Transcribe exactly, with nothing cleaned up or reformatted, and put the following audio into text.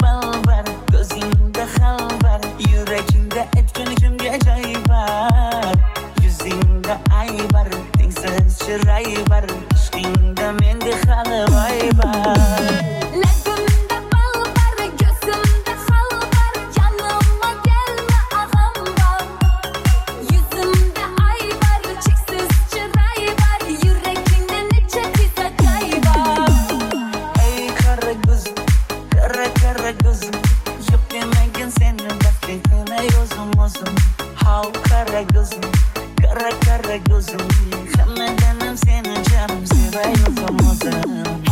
bal var, gözünde hal var, yüreğinde etken içimde acayip var. Yüzünde ay var, dengsiz çıray var, aşkında mende halı vay var. Lagımda bal var, gözümde hal var, yanıma gelme ağam var. Yüzümde ay var, çeksiz çıray var, yüreğinde neçe kısa kay var. Ey kara gözüm, kara kara gözüm, yok demegin senin bakışına yozum olsun. Hav kara gözüm, kara kara gözüm, hammadanım senin canım seviyorum olsun.